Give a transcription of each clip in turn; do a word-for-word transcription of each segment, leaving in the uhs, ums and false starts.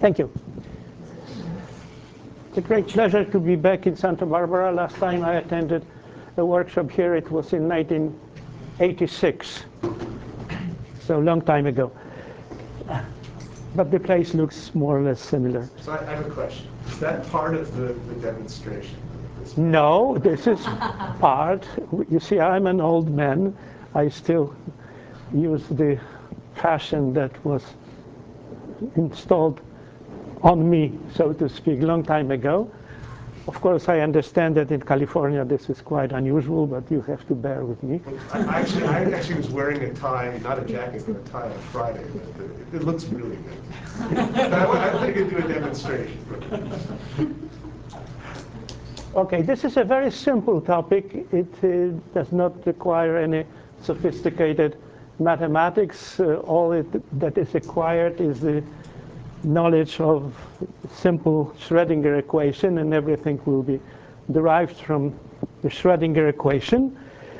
Thank you. It's a great pleasure to be back in Santa Barbara. Last time I attended a workshop here, it was in nineteen eighty-six, so a long time ago. But the place looks more or less similar. So I have a question. Is that part of the, the demonstration? No, this is part. You see, I'm an old man. I still use the fashion that was installed on me, so to speak, long time ago. Of course, I understand that in California this is quite unusual, but you have to bear with me. I actually, I actually was wearing a tie, not a jacket, but a tie on Friday. But it, it looks really good. I, I think I could do a demonstration. Okay, this is a very simple topic. It uh, does not require any sophisticated mathematics. Uh, all it, that is required is the knowledge of simple Schrödinger equation, and everything will be derived from the Schrödinger equation.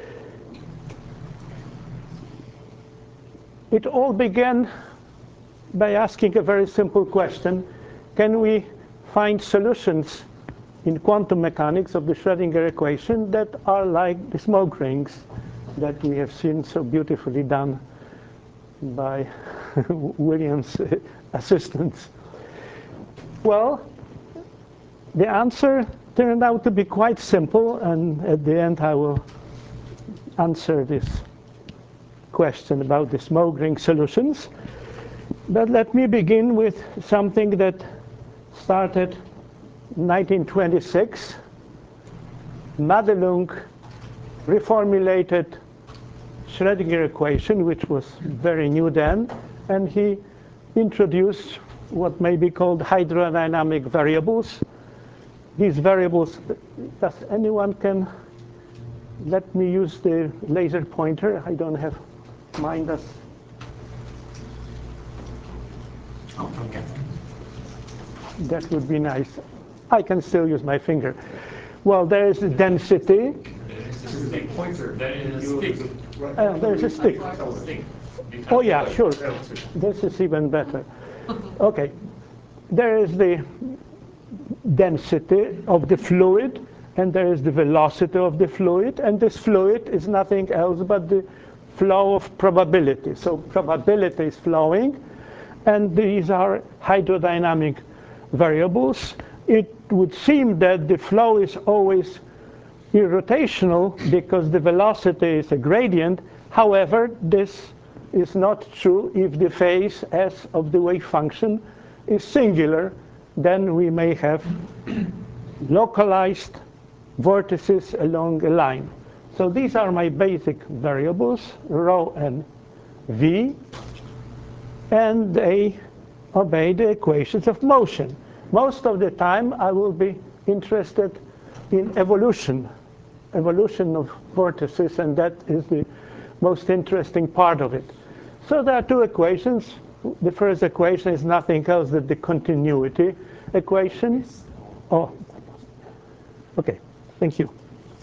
It all began by asking a very simple question: can we find solutions in quantum mechanics of the Schrödinger equation that are like the smoke rings that we have seen so beautifully done by Williams' assistants? Well, the answer turned out to be quite simple, and at the end I will answer this question about the smoke ring solutions. But let me begin with something that started in nineteen twenty-six. Madelung reformulated Schrödinger equation, which was very new then, and he introduced what may be called hydrodynamic variables. These variables, does anyone can let me use the laser pointer? I don't have mine. Does Oh, okay. That would be nice. I can still use my finger. Well, there is the density. The pointer. There is a stick. Uh, there's a stick. Stick. Oh yeah, sure. This is even better. Okay. There is the density of the fluid, and there is the velocity of the fluid, and this fluid is nothing else but the flow of probability. So probability is flowing, and these are hydrodynamic variables. It would seem that the flow is always irrotational because the velocity is a gradient. However, this is not true if the phase S of the wave function is singular. Then we may have localized vortices along a line. So these are my basic variables, rho and v, and they obey the equations of motion. Most of the time I will be interested in evolution, evolution of vortices, and that is the most interesting part of it. So there are two equations. The first equation is nothing else than the continuity equation. Oh, okay, thank you.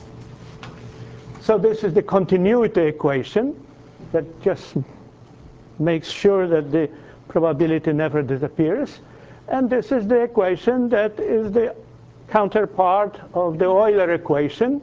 So this is the continuity equation that just makes sure that the probability never disappears. And this is the equation that is the counterpart of the Euler equation.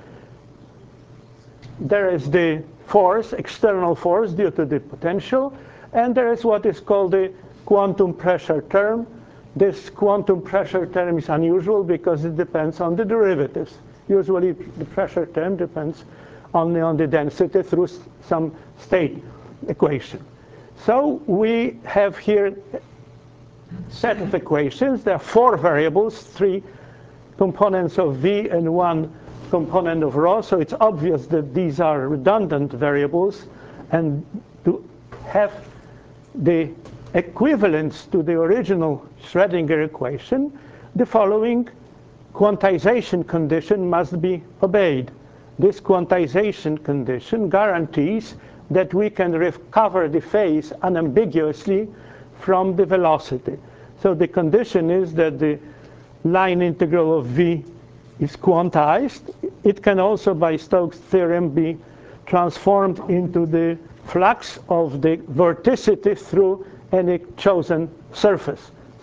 There is the force, external force due to the potential, and there is what is called the quantum pressure term. This quantum pressure term is unusual because it depends on the derivatives. Usually the pressure term depends only on the density through some state equation. So we have here a set of equations. There are four variables, three components of v and one component of rho. So it's obvious that these are redundant variables, and to have the equivalence to the original Schrödinger equation, the following quantization condition must be obeyed. This quantization condition guarantees that we can recover the phase unambiguously from the velocity. So the condition is that the line integral of v is quantized. It can also, by Stokes' theorem, be transformed into the flux of the vorticity through any chosen surface.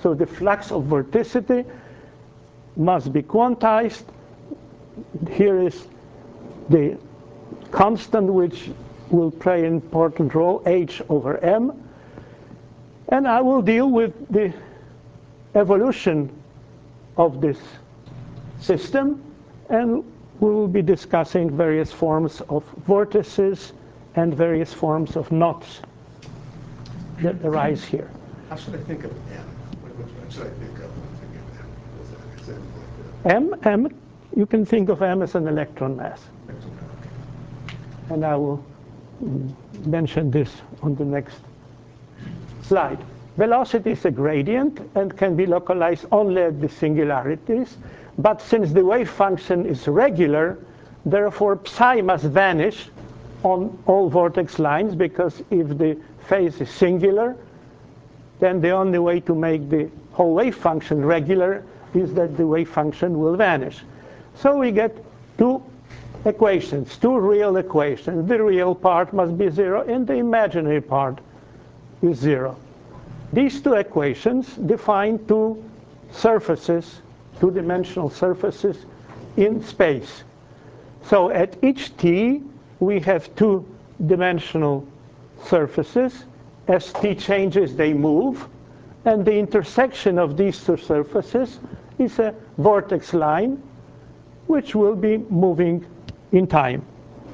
So the flux of vorticity must be quantized. Here is the constant which will play an important role, h over m. And I will deal with the evolution of this system, and we will be discussing various forms of vortices and various forms of knots that arise here. How should I think of M? What, what should I think of when thinking of M? What is that? Is M like M, M, you can think of M as an electron mass. the, And I will mention this on the next slide. Velocity is a gradient and can be localized only at the singularities. But since the wave function is regular, therefore psi must vanish on all vortex lines, because if the phase is singular, then the only way to make the whole wave function regular is that the wave function will vanish. So we get two equations, two real equations. The real part must be zero, and the imaginary part is zero. These two equations define two surfaces, two-dimensional surfaces in space. So at each t, we have two-dimensional surfaces. As t changes, they move. And the intersection of these two surfaces is a vortex line, which will be moving in time.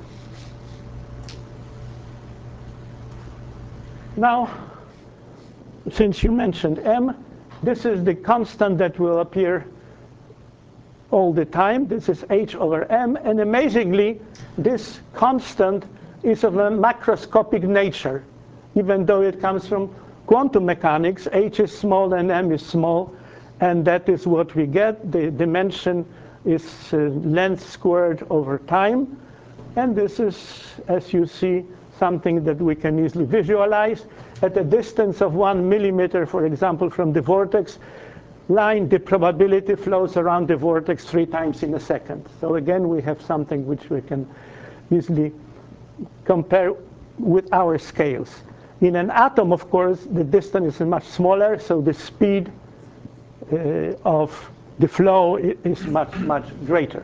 Now, since you mentioned m, this is the constant that will appear all the time. This is h over m, and amazingly, this constant is of a macroscopic nature. Even though it comes from quantum mechanics, h is small and m is small, and that is what we get. The dimension is uh, length squared over time, and this is, as you see, something that we can easily visualize. At a distance of one millimeter, for example, from the vortex line, the probability flows around the vortex three times in a second. So again, we have something which we can easily compare with our scales. In an atom, of course, the distance is much smaller, so the speed uh, of the flow is much, much greater.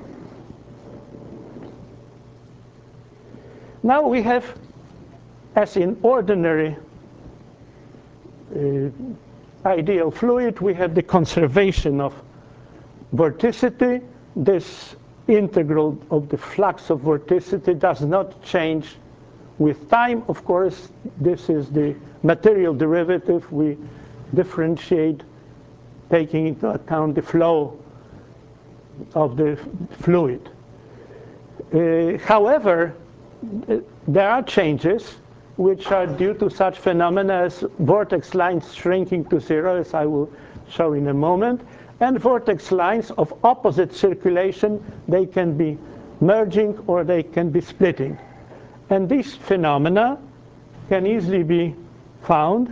Now we have, as in ordinary uh, ideal fluid, we have the conservation of vorticity. This integral of the flux of vorticity does not change with time. Of course, this is the material derivative. We differentiate taking into account the flow of the fluid. Uh, however, there are changes which are due to such phenomena as vortex lines shrinking to zero, as I will show in a moment, and vortex lines of opposite circulation. They can be merging or they can be splitting. And these phenomena can easily be found.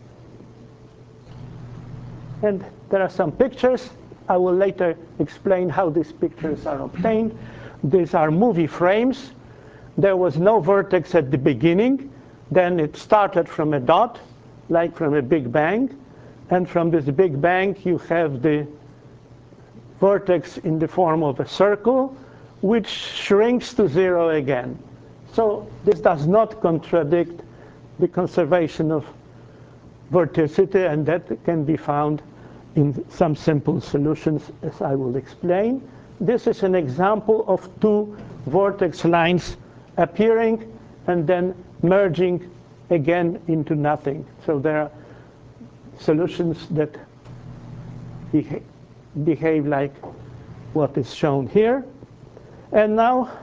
And there are some pictures. I will later explain how these pictures are obtained. These are movie frames. There was no vortex at the beginning. Then it started from a dot, like from a big bang. And from this big bang, you have the vortex in the form of a circle, which shrinks to zero again. So this does not contradict the conservation of vorticity, and that can be found in some simple solutions, as I will explain. This is an example of two vortex lines appearing and then merging again into nothing. So there are solutions that beha- behave like what is shown here. And now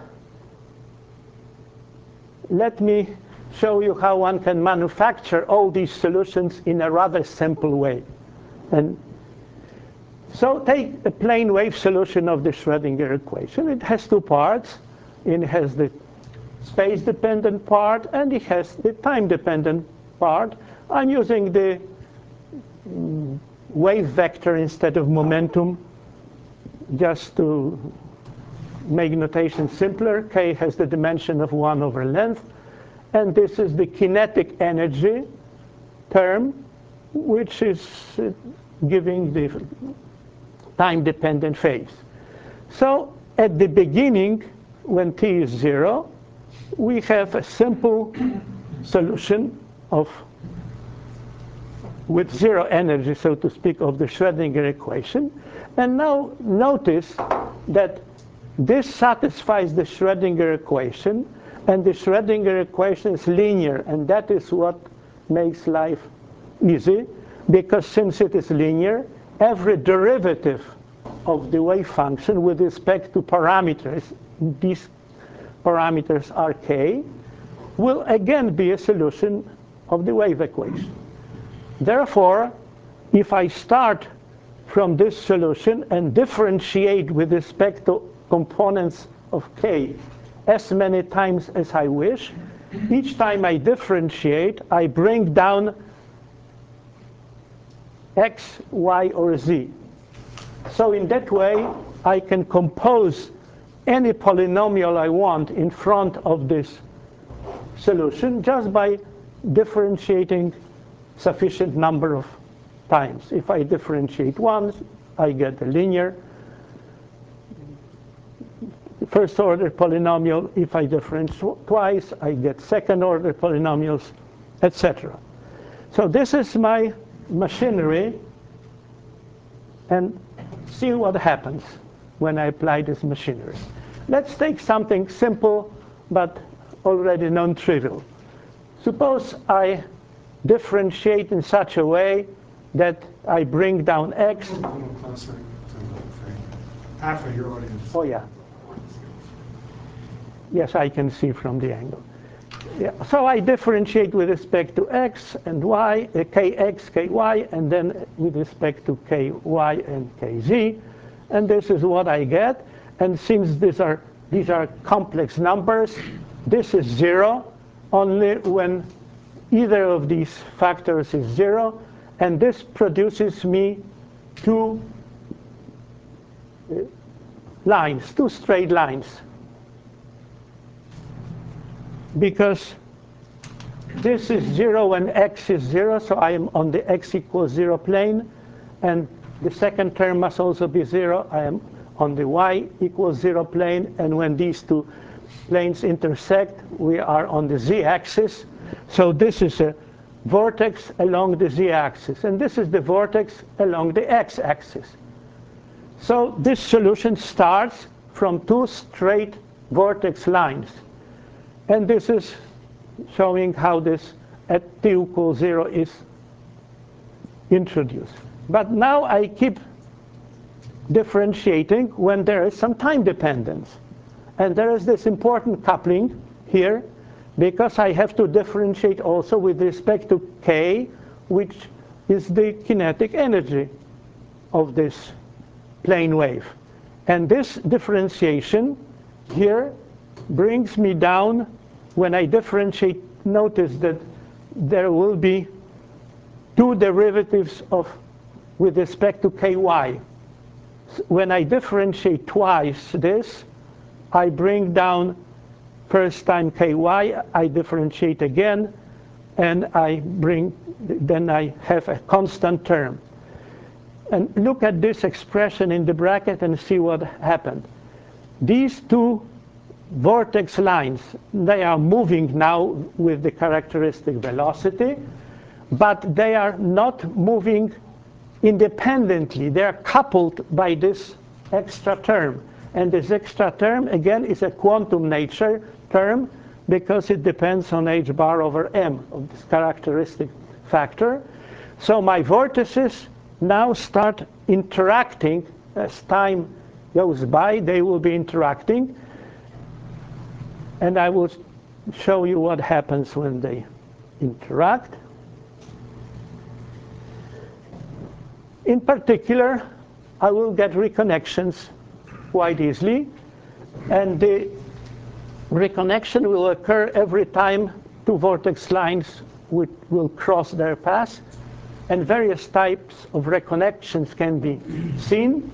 let me show you how one can manufacture all these solutions in a rather simple way. And so take a plane wave solution of the Schrödinger equation. It has two parts. It has the space-dependent part, and it has the time-dependent part. I'm using the mm, wave vector instead of momentum, just to make notation simpler. K has the dimension of one over length. And this is the kinetic energy term, which is uh, giving the time-dependent phase. So at the beginning, when t is zero, we have a simple solution of, with zero energy, so to speak, of the Schrödinger equation. And now notice that this satisfies the Schrödinger equation, and the Schrödinger equation is linear, and that is what makes life easy, because since it is linear, every derivative of the wave function with respect to parameters, these parameters are k, will again be a solution of the wave equation. Therefore, if I start from this solution and differentiate with respect to components of k as many times as I wish, each time I differentiate, I bring down x, y, or z. So in that way, I can compose any polynomial I want in front of this solution just by differentiating sufficient number of times. If I differentiate once, I get a linear first order polynomial. If I differentiate twice, I get second order polynomials, et cetera. So this is my machinery, and see what happens when I apply this machinery. Let's take something simple but already non-trivial. Suppose I differentiate in such a way that I bring down x. A little closer to the thing. Half of your audience. Oh yeah. Yes, I can see from the angle. Yeah. So I differentiate with respect to x and y, uh, kx, ky, and then with respect to ky and kz. And this is what I get. And since these are, these are complex numbers, this is zero only when either of these factors is zero. And this produces me two lines, two straight lines. Because this is zero when x is zero, so I am on the x equals zero plane. And the second term must also be zero. I am on the y equals zero plane. And when these two planes intersect, we are on the z-axis. So this is a vortex along the z-axis. And this is the vortex along the x-axis. So this solution starts from two straight vortex lines. And this is showing how this at t equals zero is introduced. But now I keep differentiating when there is some time dependence. And there is this important coupling here, because I have to differentiate also with respect to k, which is the kinetic energy of this plane wave. And this differentiation here brings me down. When I differentiate, notice that there will be two derivatives of with respect to ky. When I differentiate twice this, I bring down first time ky, I differentiate again, and I bring, then I have a constant term. And look at this expression in the bracket and see what happened. These two vortex lines, they are moving now with the characteristic velocity, but they are not moving independently. They are coupled by this extra term. And this extra term, again, is a quantum nature term because it depends on h bar over m of this characteristic factor. So my vortices now start interacting as time goes by. They will be interacting. And I will show you what happens when they interact. In particular, I will get reconnections quite easily. And the reconnection will occur every time two vortex lines will, will cross their path. And various types of reconnections can be seen.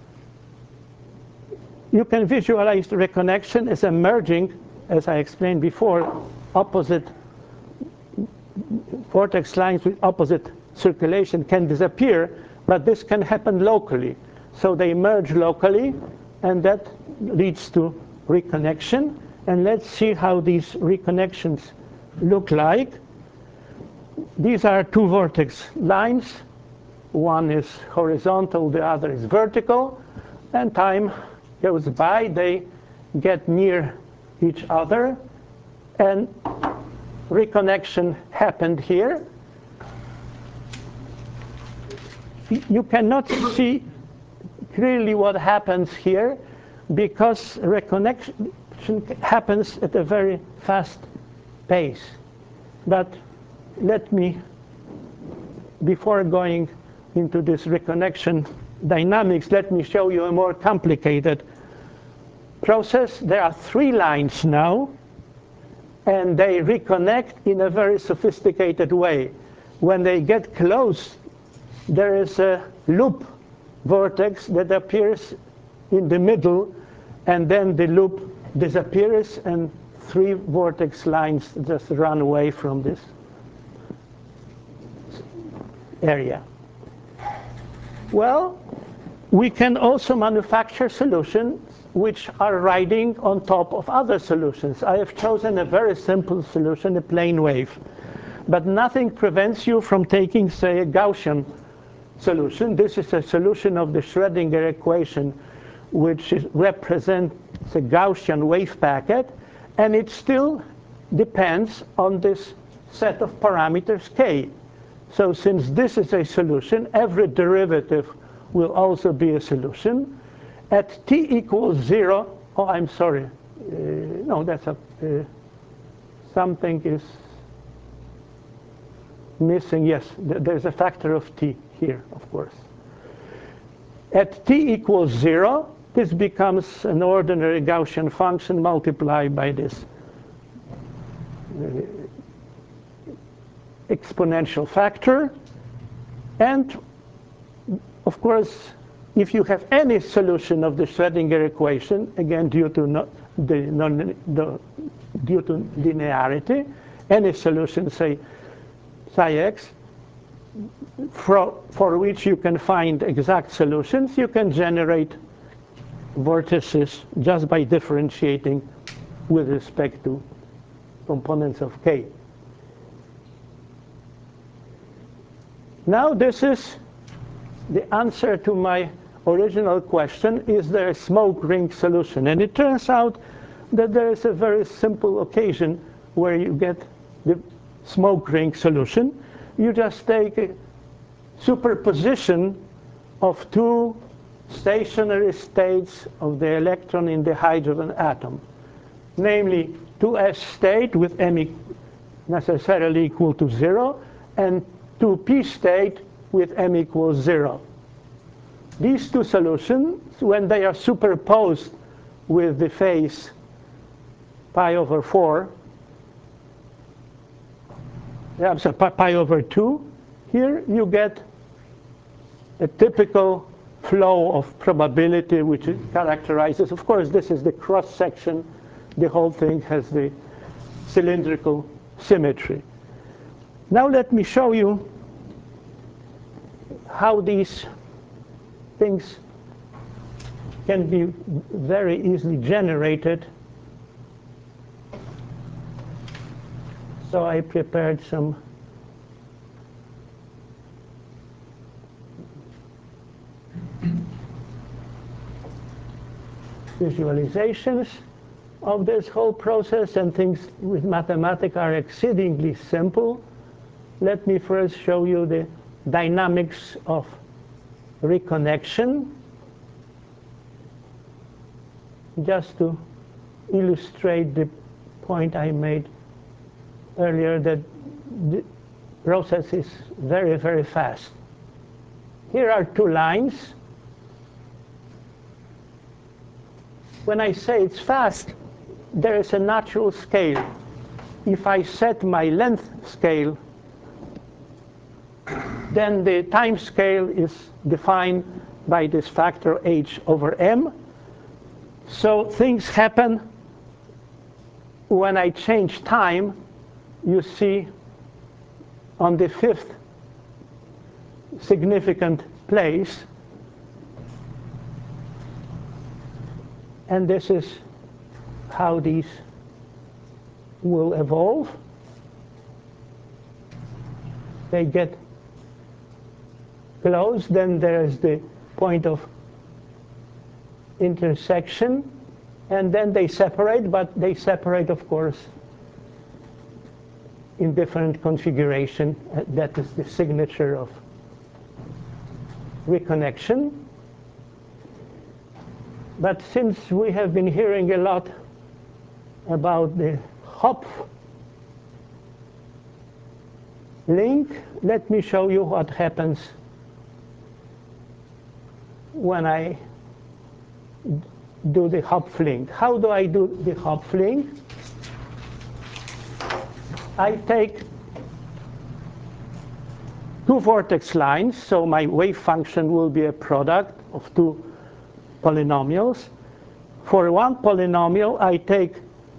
You can visualize the reconnection as a merging, as I explained before, opposite vortex lines with opposite circulation can disappear, but this can happen locally. So they merge locally, and that leads to reconnection. And let's see how these reconnections look like. These are two vortex lines. One is horizontal, the other is vertical. And time goes by, they get near each other, and reconnection happened here. You cannot see clearly what happens here because reconnection happens at a very fast pace. But let me, before going into this reconnection dynamics, let me show you a more complicated process. There are three lines now, and they reconnect in a very sophisticated way. When they get close, there is a loop vortex that appears in the middle, and then the loop disappears, and three vortex lines just run away from this area. Well, we can also manufacture solutions which are riding on top of other solutions. I have chosen a very simple solution, a plane wave. But nothing prevents you from taking, say, a Gaussian solution. This is a solution of the Schrödinger equation, which is, represents a Gaussian wave packet, and it still depends on this set of parameters k. So since this is a solution, every derivative will also be a solution. At t equals zero, oh, I'm sorry. Uh, no, that's a, uh, something is missing. Yes, th there's a factor of t here, of course. At t equals zero, this becomes an ordinary Gaussian function multiplied by this uh, exponential factor. And of course, if you have any solution of the Schrödinger equation, again due to no, the, non, the due to linearity, any solution, say psi x, for, for which you can find exact solutions, you can generate vortices just by differentiating with respect to components of k. Now this is the answer to my original question, is there a smoke ring solution? And it turns out that there is a very simple occasion where you get the smoke ring solution. You just take a superposition of two stationary states of the electron in the hydrogen atom, namely two s state with m necessarily equal to zero, and two p state with m equals zero. These two solutions, when they are superposed with the phase pi over four, yeah, so pi, pi over two, here you get a typical flow of probability which it characterizes. Of course, this is the cross section. The whole thing has the cylindrical symmetry. Now let me show you how these things can be very easily generated. So I prepared some visualizations of this whole process, and things with mathematics are exceedingly simple. Let me first show you the dynamics of reconnection, just to illustrate the point I made earlier, that the process is very, very fast. Here are two lines. When I say it's fast, there is a natural scale. If I set my length scale, then the time scale is defined by this factor h over m. So things happen when I change time. You see on the fifth significant place. And this is how these will evolve. They get close, then there's the point of intersection, and then they separate, but they separate, of course, in different configuration. Uh, that is the signature of reconnection. But since we have been hearing a lot about the Hopf link, let me show you what happens when I do the Hopf link. How do I do the Hopf link? I take two vortex lines, so my wave function will be a product of two polynomials. For one polynomial, I take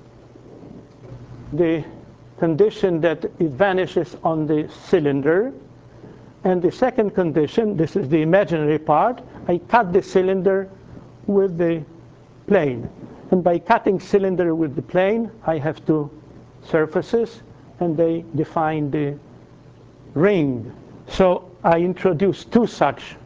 the condition that it vanishes on the cylinder, and the second condition, this is the imaginary part, I cut the cylinder with the plane. And by cutting cylinder with the plane, I have two surfaces, and they define the ring. So I introduce two such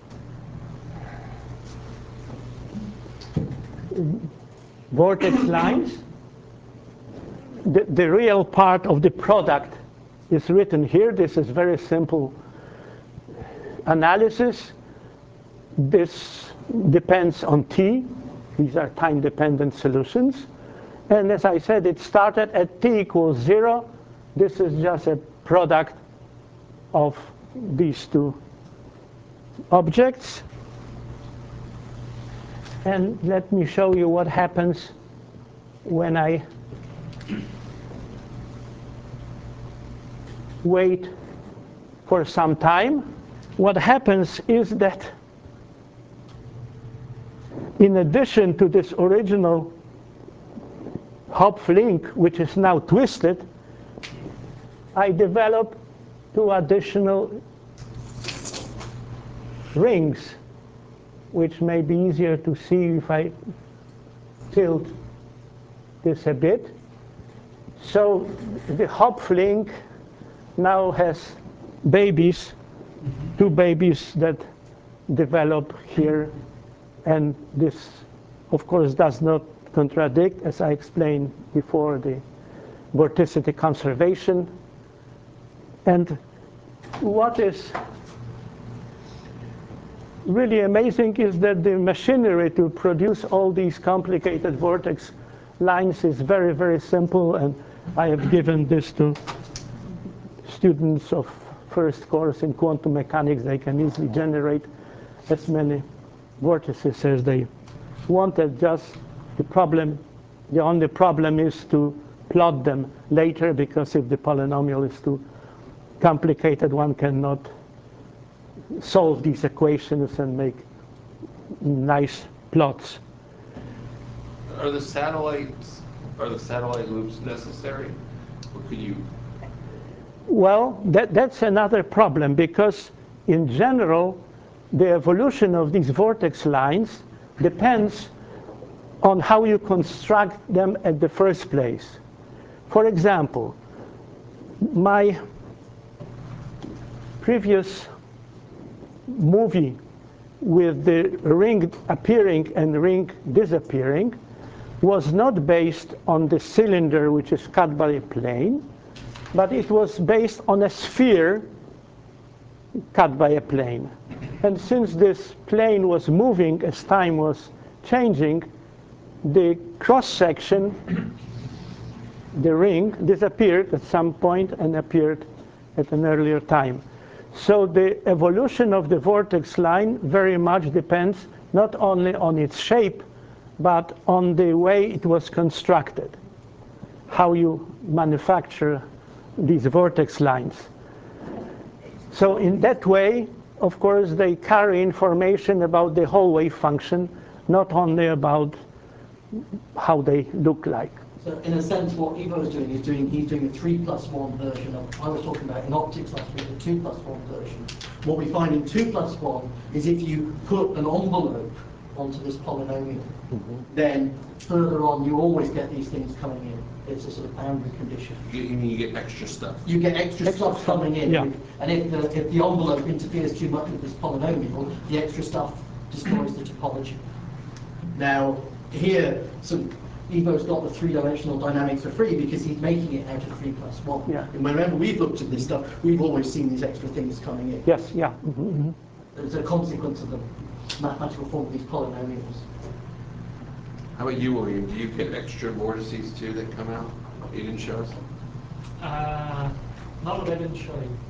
vortex lines. The, the real part of the product is written here. This is very simple analysis. This depends on t. These are time-dependent solutions. And as I said, it started at t equals zero. This is just a product of these two objects. And let me show you what happens when I wait for some time. What happens is that in addition to this original Hopf link, which is now twisted, I develop two additional rings, which may be easier to see if I tilt this a bit. So the Hopf link now has babies, two babies that develop here, and this, of course, does not contradict, as I explained before, the vorticity conservation. And what is really amazing is that the machinery to produce all these complicated vortex lines is very, very simple, and I have given this to students of first course in quantum mechanics. They can easily generate as many vortices as they wanted. Just the problem, the only problem is to plot them later, because if the polynomial is too complicated, one cannot solve these equations and make nice plots. Are the satellites, are the satellite loops necessary? Or could you? Well, that, that's another problem, because in general, the evolution of these vortex lines depends on how you construct them at the first place. For example, my previous movie with the ring appearing and ring disappearing was not based on the cylinder, which is cut by a plane, but it was based on a sphere cut by a plane. And since this plane was moving as time was changing, the cross-section, the ring, disappeared at some point and appeared at an earlier time. So the evolution of the vortex line very much depends not only on its shape, but on the way it was constructed, how you manufacture these vortex lines. So in that way, of course, they carry information about the whole wave function, not only about how they look like. So in a sense, what Ivo is doing is doing, he's doing a three plus one version of, I was talking about in optics last week, the two plus one version. What we find in two plus one is if you put an envelope onto this polynomial, mm-hmm. then further on you always get these things coming in. It's a sort of boundary condition. You, you mean you get extra stuff? You get extra, extra stuff coming in. Yeah. And if the, if the envelope interferes too much with this polynomial, the extra stuff destroys the topology. Now, here, so Ivo's got the three-dimensional dynamics for free because he's making it out of three plus one. Yeah. And whenever we've looked at this stuff, we've always seen these extra things coming in. Yes, yeah. Mm-hmm. It's a consequence of the mathematical form of these polynomials. How about you, William? Do you get extra vortices too that come out? You didn't show us? Uh, not what I didn't show you.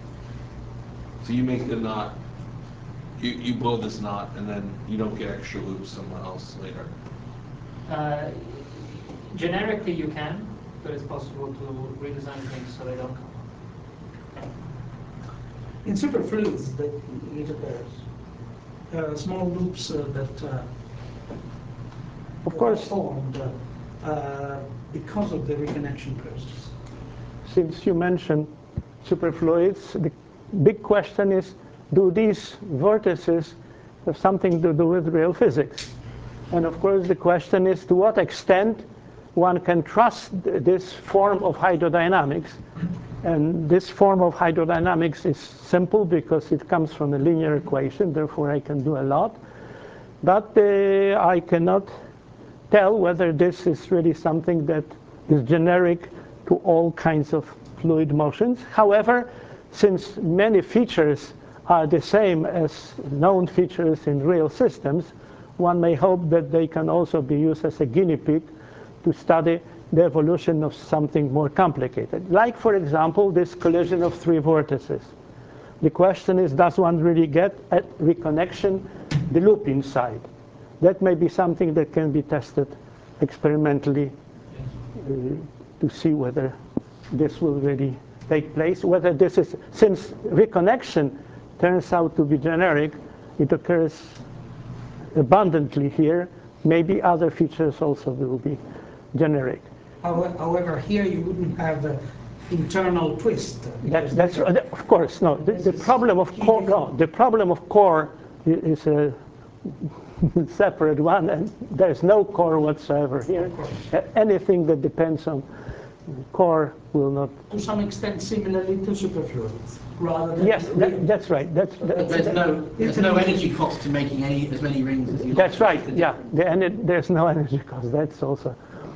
So you make the knot, you, you blow this knot, and then you don't get extra loops somewhere else later. Uh, generically you can, but it's possible to redesign things so they don't come up. In superfluids, that it occurs. Uh, small loops uh, that uh, Of course, formed uh, uh, because of the reconnection process. since you mentioned superfluids, the big question is, do these vortices have something to do with real physics? And of course, the question is to what extent one can trust this form of hydrodynamics. And this form of hydrodynamics is simple because it comes from a linear equation, therefore I can do a lot. But uh, I cannot tell whether this is really something that is generic to all kinds of fluid motions. However, since many features are the same as known features in real systems, one may hope that they can also be used as a guinea pig to study the evolution of something more complicated. Like, for example, this collision of three vortices. The question is, does one really get at reconnection the loop inside? That may be something that can be tested experimentally uh, to see whether this will really take place. Whether this is, since reconnection turns out to be generic, it occurs abundantly here, maybe other features also will be generic. However, here you wouldn't have an internal twist. That, that's of course no. The, the problem of core, no, the problem of core is a separate one, and there's no core whatsoever here. Anything that depends on core will not. To some extent, similarly to superfluids, rather than. Yes, that, that's right. That's, But there's no there's no energy cost to making any as many rings as you that's like. right. Yeah, the, and there's no energy cost. That's also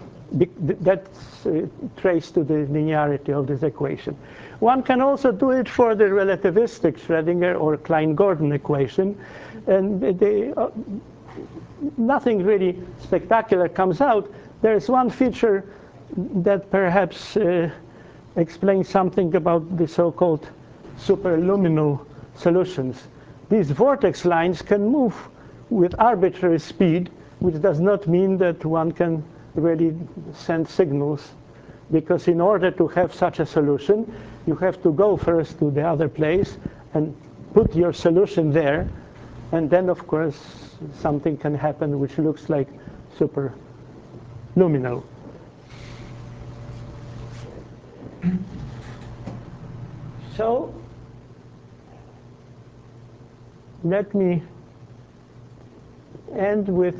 that's uh, traced to the linearity of this equation. One can also do it for the relativistic Schrödinger or Klein-Gordon equation, and they, uh, nothing really spectacular comes out. There's one feature that perhaps uh, explains something about the so-called superluminal solutions. These vortex lines can move with arbitrary speed, which does not mean that one can really send signals, because in order to have such a solution, you have to go first to the other place and put your solution there, and then of course something can happen which looks like superluminal. So let me end with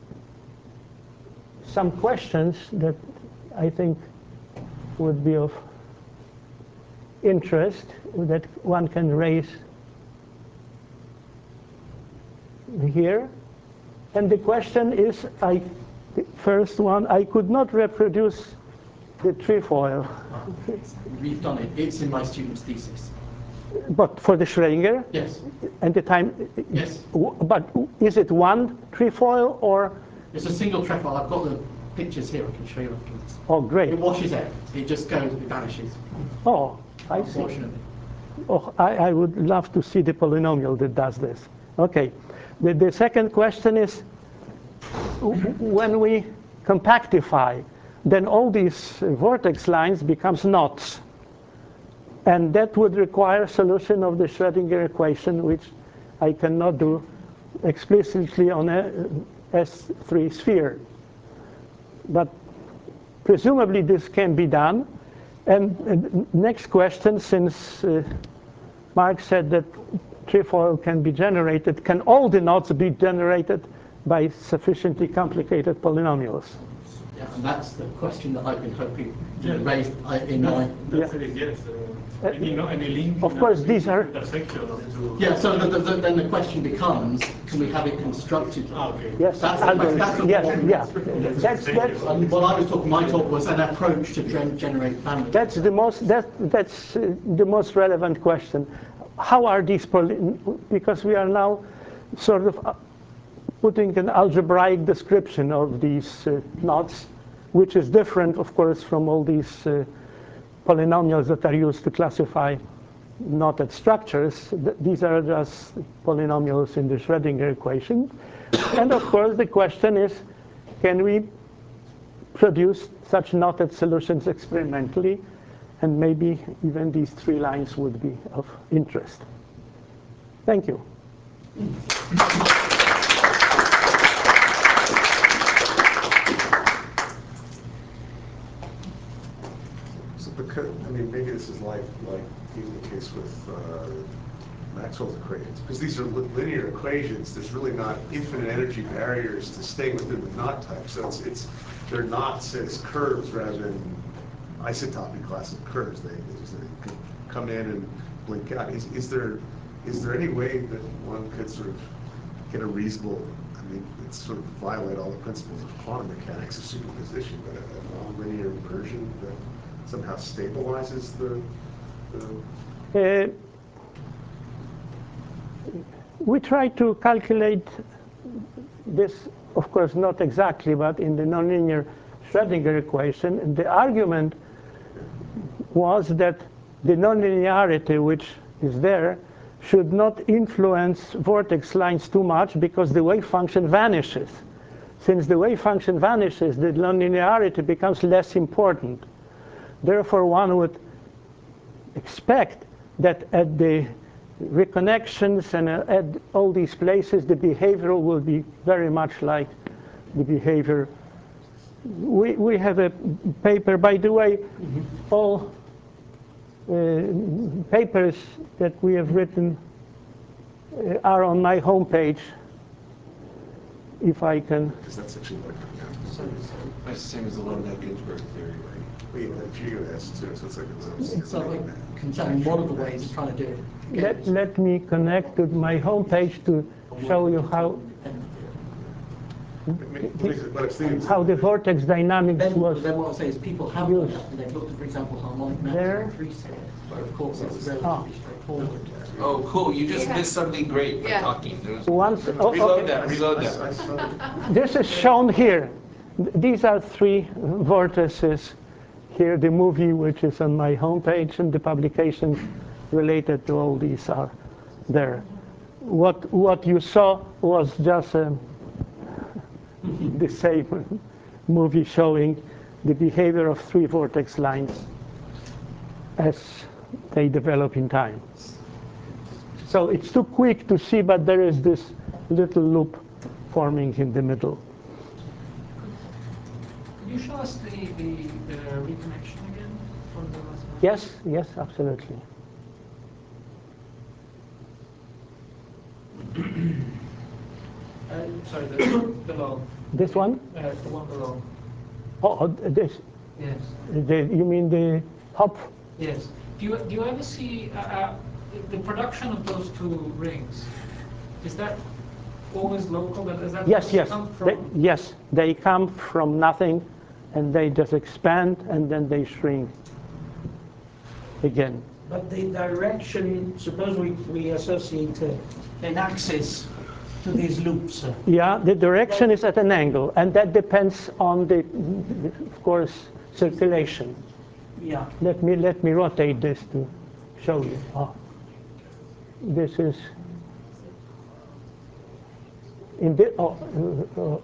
some questions that I think would be of interest that one can raise here. And the question is, I, the first one, I could not reproduce the trefoil. We've done it. It's in my student's thesis. But for the Schrödinger? Yes. And the time? Yes. But is it one trefoil or? It's a single trefoil. I've got the pictures here. I can show you afterwards. Oh, great. It washes out. It just goes, it vanishes. Oh, I see. Unfortunately. Oh, I, I would love to see the polynomial that does this. Okay. The, the second question is, when we compactify, then all these vortex lines becomes knots. And that would require solution of the Schrödinger equation, which I cannot do explicitly on a S three sphere. But presumably this can be done. And, and next question, since uh, Mark said that trefoil can be generated, can all the knots be generated by sufficiently complicated polynomials? Yeah, and that's the question that I've been hoping to raise in my... That's it, yes. Uh, any, no, any link of course, these are... intersection of two... Yeah, so the, the, the, then the question becomes, can we have it constructed? Ah, okay. Yes, That's the algorithm. question. Yes, That's the yeah. That's, that's, And what I was talking, my talk was an approach to gen generate families. that's the most, that, that's uh, the most relevant question. How are these, poly because we are now sort of uh, putting an algebraic description of these uh, knots, which is different, of course, from all these uh, polynomials that are used to classify knotted structures. Th these are just polynomials in the Schrödinger equation. And of course, the question is, can we produce such knotted solutions experimentally? And maybe even these three lines would be of interest. Thank you. So because, I mean, maybe this is like, like even the case with uh, Maxwell's equations. Because these are li linear equations, there's really not infinite energy barriers to stay within the knot type. So it's, it's they're knots as curves rather than isotopy classic curves. They, they just they can come in and blink out. Is, is there is there any way that one could sort of get a reasonable, I mean, it's sort of violate all the principles of quantum mechanics of superposition, but a, a nonlinear version that somehow stabilizes the, the Uh, we try to calculate this, of course, not exactly, but in the nonlinear Schrödinger equation. And the argument was that the nonlinearity which is there should not influence vortex lines too much because the wave function vanishes. Since the wave function vanishes, the nonlinearity becomes less important. Therefore, one would expect that at the reconnections and at all these places, the behavior will be very much like the behavior. We, we have a paper, by the way, mm-hmm. all uh, papers that we have written uh, are on my homepage, if I can. Because that's actually what, yeah. That's the same as the London-Ginsburg theory, right? Well, yeah, the G U S too, so it's like a little. It's like concerning one of the ways of trying to do it. Let, let me connect to my homepage to show you how how the vortex dynamics then, was. Then what I'm saying is people have done that, and they've looked at, for example, harmonic there. maps, where of course it's relatively straightforward. Oh, cool! You just Yeah. missed something great by Yeah. talking. There was, Once, oh, reload okay. that. Reload that. I saw it. This is shown here. These are three vortices. Here, the movie, which is on my homepage, and the publications related to all these are there. What what you saw was just a, the same movie showing the behavior of three vortex lines as they develop in time. So it's too quick to see, but there is this little loop forming in the middle. Could you show us the, the, the reconnection again from the last one? Yes, yes, absolutely. Uh, sorry, the, below. This one? Uh, the one below. Oh, oh, this. Yes. The, you mean the hop? Yes. Do you, do you ever see uh, uh, the production of those two rings? Is that always local? Does that Yes, yes. come They, from? yes, they come from nothing, and they just expand, and then they shrink again. But the direction, suppose we, we associate uh, an axis to these loops. uh, Yeah, the direction is at an angle, and that depends on the, of course, circulation. Yeah. Let me let me rotate this to show you. Oh. This is in the. Oh, uh, uh,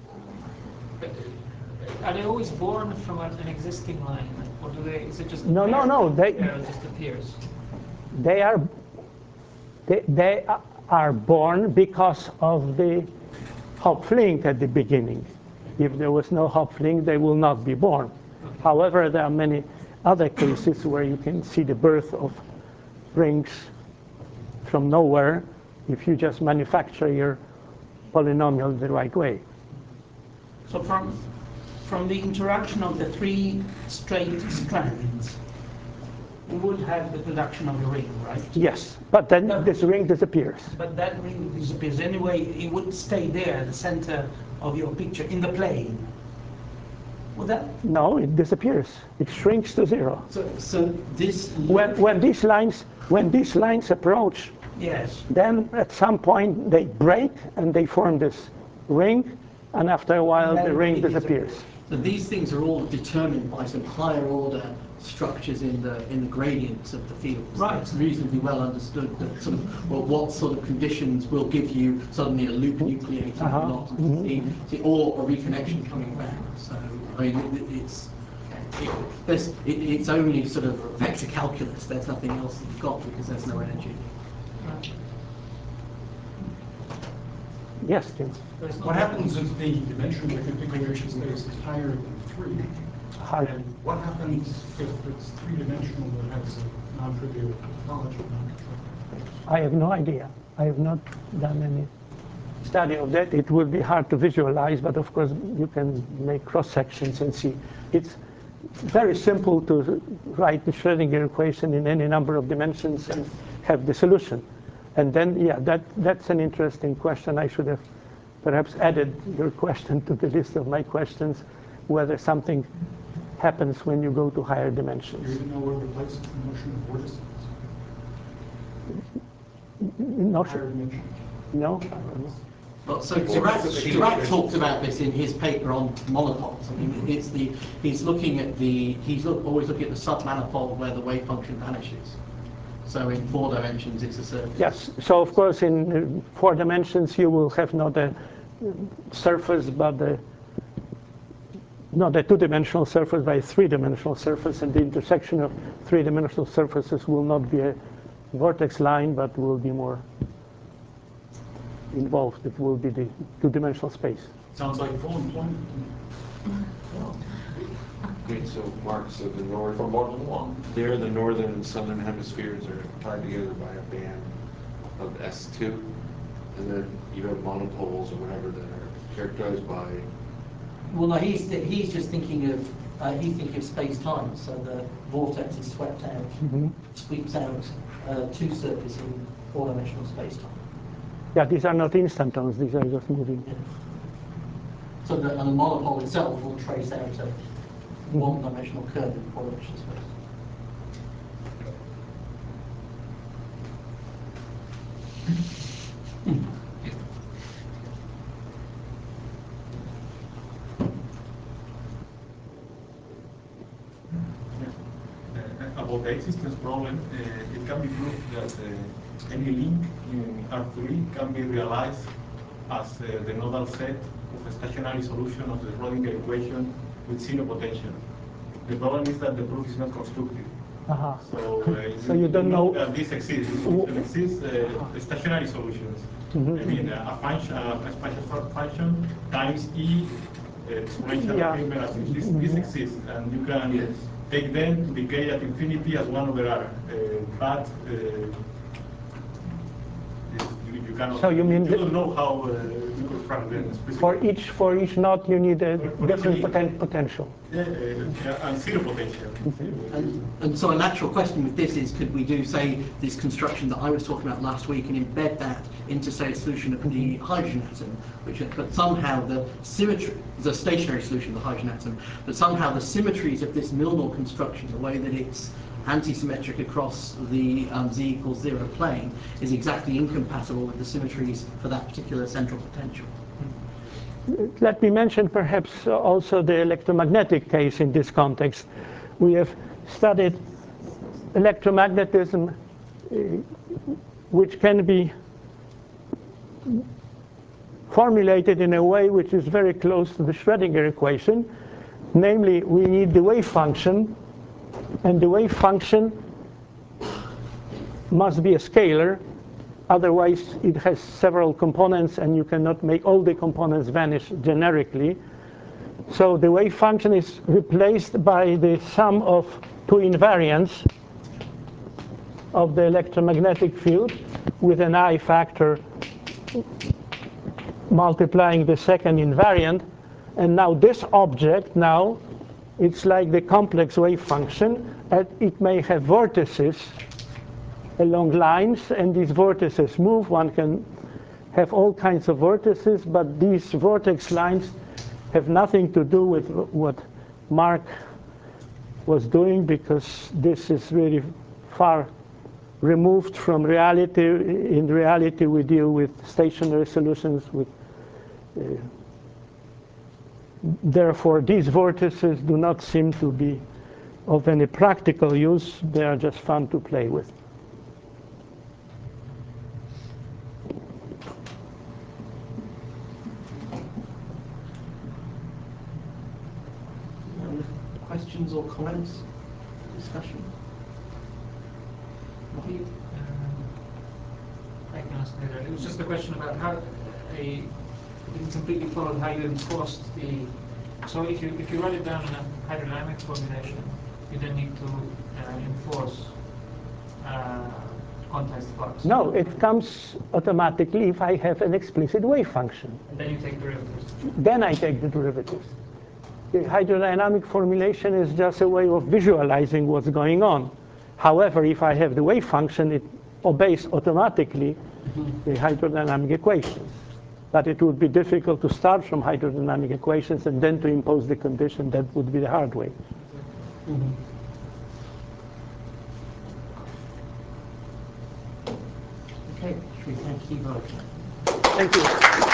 Are they always born from an, an existing line, or do they? Is it just No, no, no, they- uh, just appears? they are they, they are born because of the Hopf link at the beginning. If there was no Hopf link, they will not be born. However, there are many other cases where you can see the birth of rings from nowhere if you just manufacture your polynomial the right way. So from, from the interaction of the three straight strands, we would have the production of a ring, right? Yes, but then No. this ring disappears. But that ring disappears anyway. It would stay there at the center of your picture in the plane. Would that? No, it disappears. It shrinks to zero. So, so this When, when these lines, when these lines approach, Yes. then at some point they break and they form this ring, and after a while Then the ring it disappears. So these things are all determined by some higher order structures in the in the gradients of the fields. Right. It's reasonably well understood that sort of well, what sort of conditions will give you suddenly a loop nucleating Uh-huh. or not, and see, see, or a reconnection coming back. So I mean, it, it's it, there's, it, it's only sort of vector calculus. There's nothing else that you've got because there's no energy. Yes, Tim. What happens if the dimension of the configuration space is higher than three? Hard. And what happens if it's three-dimensional but has a non-trivial topology? I have no idea. I have not done any study of that. It would be hard to visualize, but of course you can make cross sections and see. It's very simple to write the Schrödinger equation in any number of dimensions and have the solution. And then, yeah, that, that's an interesting question. I should have perhaps added your question to the list of my questions, whether something happens when you go to higher Do dimensions. you know what replaces the motion of vortices? No, Higher sure. dimension. No? Well, so Dirac, Dirac talked about this in his paper on monopoles. I mean, it's the he's looking at the he's look, always looking at the submanifold where the wave function vanishes. So in four dimensions, it's a surface. Yes. So of course, in uh, four dimensions, you will have not a surface, but the not a two-dimensional surface, but a three-dimensional surface, and the intersection of three-dimensional surfaces will not be a vortex line, but will be more involved. It will be the two-dimensional space. Sounds like full employment. Wait, so Mark, so the north, from one to one, there, the northern and southern hemispheres are tied together by a band of S two, and then you have monopoles or whatever that are characterized by. Well, no, he's he's just thinking of uh, he's thinking of space-time. So the vortex is swept out, Mm-hmm. sweeps out uh, two surfaces in four-dimensional space-time. Yeah, these are not instantons. These are just moving. Yeah. So the, and the monopole itself will trace out a one-dimensional curve in four-dimensional space. Uh, about the existence problem, uh, it can be proved that uh, any link in R three can be realized as uh, the nodal set of a stationary solution of the Schrödinger equation with zero potential. The problem is that the proof is not constructive. Uh-huh. So, uh, So you don't know- that this exists. This solution exists, uh, stationary solutions. Mhm. I mean, uh, a function, uh, a spatial fu- function times E uh, exponential Yeah. ephemeral. This, this exists, and you can Yes. take them to decay at infinity as one over R. Uh, but uh, you, you cannot. So you mean you that- don't know how uh, you construct them For specifically. each for each knot, you need a For- for different each poten- potential. Yeah, uh, yeah, and zero potential. And, and so a natural question with this is, could we do, say, this construction that I was talking about last week and embed that into, say, a solution of the hydrogen atom, which, but somehow the symmetry, is a stationary solution of the hydrogen atom, but somehow the symmetries of this Milnor construction, the way that it's anti-symmetric across the um, z equals zero plane, is exactly incompatible with the symmetries for that particular central potential. Let me mention perhaps also the electromagnetic case in this context. We have studied electromagnetism, uh, which can be formulated in a way which is very close to the Schrödinger equation. Namely, we need the wave function, and the wave function must be a scalar. Otherwise, it has several components, and you cannot make all the components vanish generically. So the wave function is replaced by the sum of two invariants of the electromagnetic field with an I factor multiplying the second invariant. And now this object, now, it's like the complex wave function, and it may have vortices along lines, and these vortices move. One can have all kinds of vortices, but these vortex lines have nothing to do with what Mark was doing, because this is really far removed from reality. In reality, we deal with stationary solutions. With, uh, therefore, these vortices do not seem to be of any practical use. They are just fun to play with. Questions or comments? Discussion? Um, I can ask later. It was just a question about how a it didn't completely follow how you enforced the. So if you if you write it down in a hydrodynamic formulation, you then need to uh, enforce uh, quantized flux. No, it comes automatically if I have an explicit wave function. And then you take derivatives. Then I take the derivatives. The hydrodynamic formulation is just a way of visualizing what's going on. However, if I have the wave function, it obeys automatically the hydrodynamic equations. But it would be difficult to start from hydrodynamic equations and then to impose the condition. That would be the hard way. Mm-hmm. Okay, should we thank you both? Thank you.